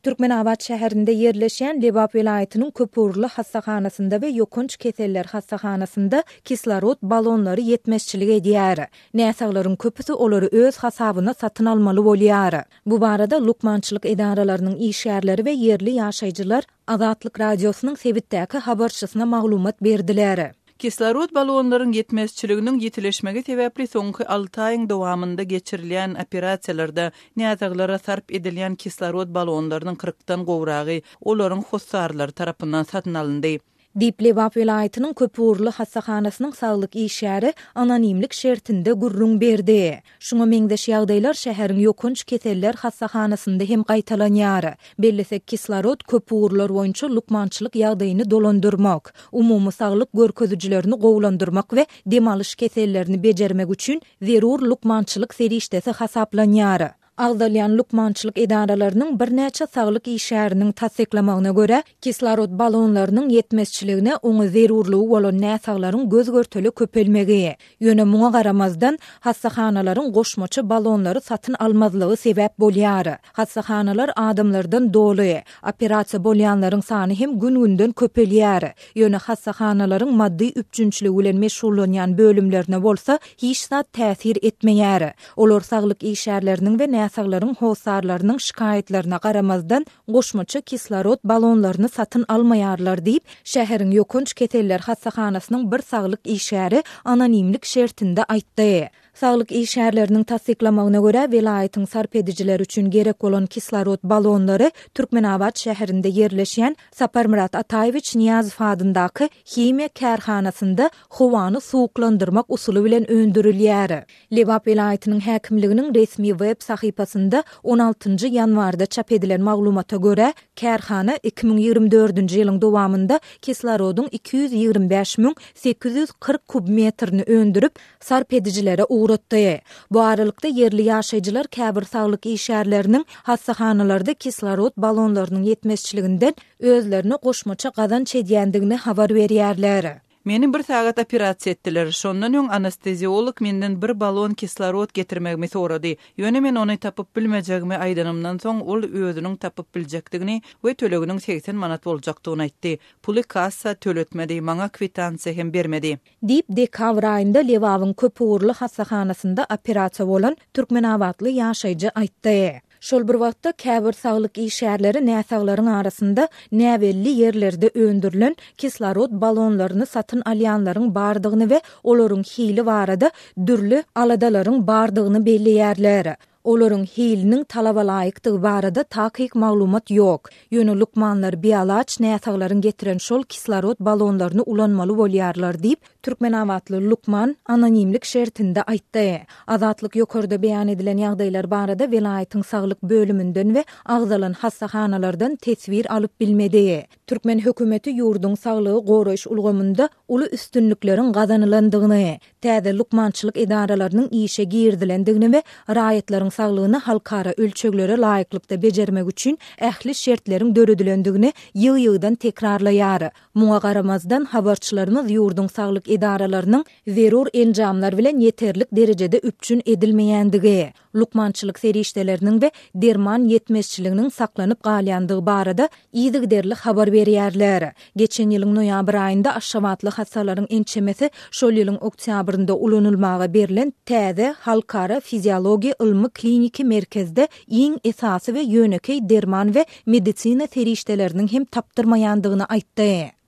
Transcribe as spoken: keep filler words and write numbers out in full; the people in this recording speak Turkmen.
Türkmenabad şäherinde yerleşen Lebap vilayatynyň Köpürli hastahanasynda we Ýokunç keseller hastahanasynda kislorod balonlary yetmezçilik edýär. Näsaglaryň köpüsi olary öz hasabyna satyn almaly bolýar. Bu barada lukmançylyk edaralarynyň işgärleri we yerli ýaşaýjylar Azatlyk radiosynyň sebitdäki habarçysyna maglumat berdiler. Kislorod balonlaryň yetmezçiliginiň ýetileşmegi sebäpli soňky alty aýyň dowamynda geçirilýän operasiýalarda näzaglara sarp edilýän kislorod balonlarynyň kırkdan gowragy olaryň hossarlary tarapyndan satyn alyndy. Diýip Lebap vilayatynyň Köpürli hastakanasynyň saglyk işgäri anonimlik şertinde gurrun berdi. Şuňa meňdeş ýagdaýlar şäheriň Ýokunç keseller hastahanasynda hem gaýtalanýar. Bellisek kislorod köpürler boýunça lukmançylyk ýagdaýyny dolandyrmak, umumy saglyk görkezüjilerini gowlandyrmak we dem alyş kesellerini bejermek üçin zerur lukmançylyk serişdesi hasaplanýar. Agdalyan lukmançylyk edaralarynyň bir näçe saglyk işgäriniň tasdiklamagyna görä, kislorod balonlarynyň yetmezçiligine oňa zerurlygy bolan näsaglaryň gözgörteli köpelmegi, ýöne muňa garamazdan hastahanalaryň goşmaça balonlary satyn almazlygy sebäp bolýar. Hastahanalar adamlardan doly, operasiýa bolýanlaryň sany hem gün-günden köpelýär. Ýöne hastahanalaryň maddi üçünçiligi bilen meşgullanýan bölümlerine bolsa hiç zat täsir etmeýär. Olar saglyk işgärleriniň we näsaglaryň hossarlarynyň şikaýetlerine garamazdan goşmaça kislorod balonlaryny satyn almaýarlar diýip şäheriň Ýokunç keseller hastahanasynyň bir saglyk işgäri anonimlik şertinde aýtdy. Saglyk işgärleriniň tasdiklamagyna görä vilayatyň sarp edijileri üçin gerek bolan kislorod balonlary Türkmenabad şäherinde yerleşen Saparmurat Ataýewiç Niýazow adyndaky himiýa kärhanasynda howany suwuklandyrmak usuly bilen öndürilýär. Lebap vilayatynyň häkimliginiň resmi web sahypasynda on altynjy ýanwarda çap edilen maglumata görä kärhana iki ming ýygrimi dördünji ýylyň dowamynda kislorodun iki yüz ýygrimi beş miň sekiz yüz kırk kub metrini öndürüp sarp edijilere uğratdy. Bu aralykda yerli ýaşaýjylar käbir saglyk işgärleriniň hastahanalarda kislorod balonlarynyň yetmezçiliginden özlerine goşmaça gazan çedýändigini habar berýärler. Meni bir sagat operasiýa etdiler. Şondan öň anesteziolog menden bir balon kislorod getirmegimi sorady. Ýöne men ony tapyp bilmejegimi aýdanymdan soň ol özüniň tapyp biljekdigini we töleginiň seksen manat boljakdygyny aýtdy. Puly kassa töletmedi, maňa kwitansiýa hem bermedi. Diýip dekabr aýynda Lewawyň Köpürli hastahanasynda operasiýa bolan Türkmenabadly ýaşaýjy aýtdy. Şol bir wagtda käbir saglyk işgärleri näsaglaryň arasynda näwelli ýerlerde öndürilen kislorod balonlaryny satyn alýanlaryň bardygyny we olaryň hili barada dürli aladalaryň bardygyny belliýärler. Olaryň hiliniň talaba laýykdygy barada takyk maglumat ýok. Ýöne lukmanlar biýalaç näsaglaryň getiren şol kislorod balonlaryny ulanmaly bolýarlar diýip Türkmenabadly lukman anonimlik şertinde aýtdy. Azatlyk ýokarda beýan edilen ýagdaýlar barada vilayatyň saglyk bölümünden we agzalan hastahanalardan tesbir alyp bilmedi. Türkmen hökümeti ýurdun saglygy goraýyş ulgamynda uly üstünlikleriň gazanylandygyny, täze lukmançylyk edaralarynyň işe girdilendigini we raýatlaryň saglygyny halkara ölçeglere laýyklykda bejermek üçin ähli şertleriň döredilendigini ýyg-ýygdan tekrarlaýar. Muňa garamazdan habarçylarymyz ýurdun saglyk edaralarynyň zerur enjamlar bilen ýeterlik derejede üpçün edilmeýändigi, lukmançylyk serişdeleriniň we derman yetmezçiliginiň saklanyp galýandygy barada ýygyderli habar berýärler. Geçen ýylyň noýabr aýynda Aşgabatly hastalaryň ençemesi şol ýylyň oktýabrynda ulanylmaga berilen täze halkara fiziologiýa ilmi kliniki merkezde iň esasy we ýönekey derman we medisina serişdeleriniň hem tapdyrmaýandygyny aýtdy.